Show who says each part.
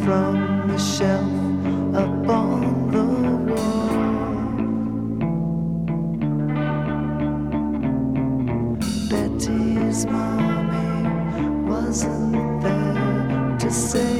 Speaker 1: from the shelf up on the wall. Betty's mommy wasn't there to say